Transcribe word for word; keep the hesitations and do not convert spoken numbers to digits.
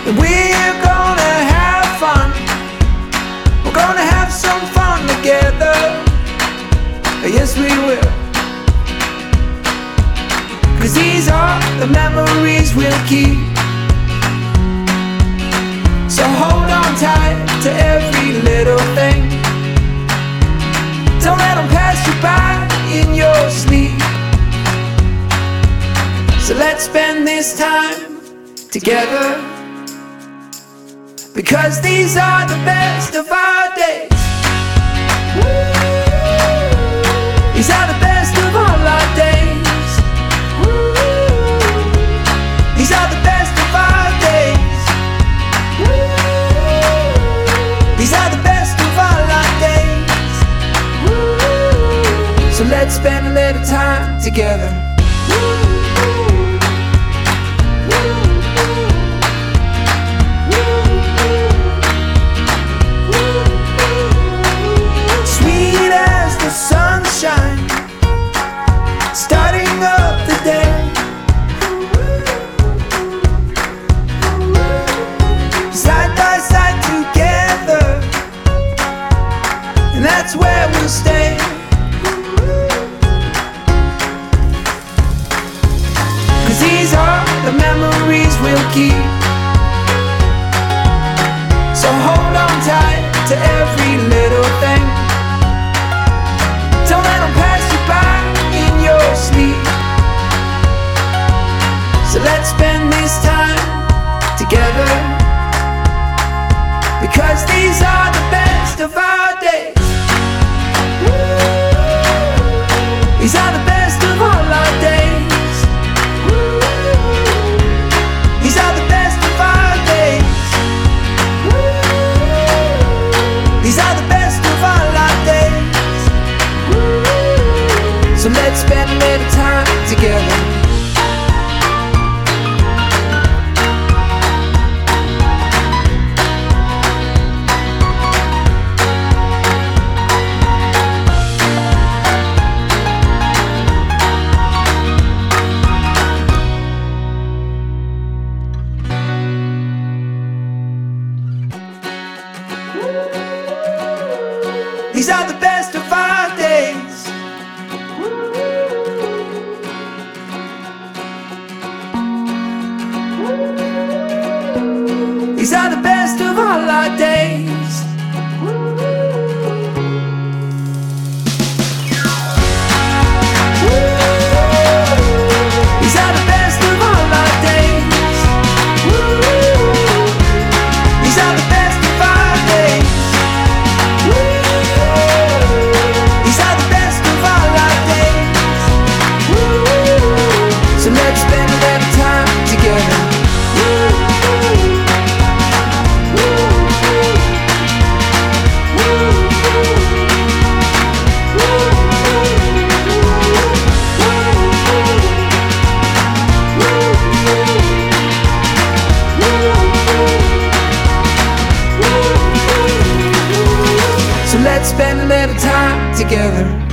And we're gonna have fun. We're gonna have some fun together. Yes, we will. 'Cause these are the memories we'll keep. So hold on tight to every little thing. Don't let them pass you by in your sleep. So let's spend this time together, because these are the best of our days. These are the best of all our days. These are the best of our days. These are the best of all our days. So let's spend a little time together. Sweet as the sunshine, starting up the day. Side by side together, and that's where we'll stay. 'Cause these are the memories we'll keep. So hold on tight to every little thing. Don't let them pass you by in your sleep. So let's spend this time together, because these are the best of our days. These are the best of all our days. These are the best of our days. These are the best of all our days. So let's spend a little time together. These are the best of our days. These are the best of all our days. These are the best of all our days. These are the best of our days. These are the best of all our days. So let's spend a little time together. So let's spend a little time together.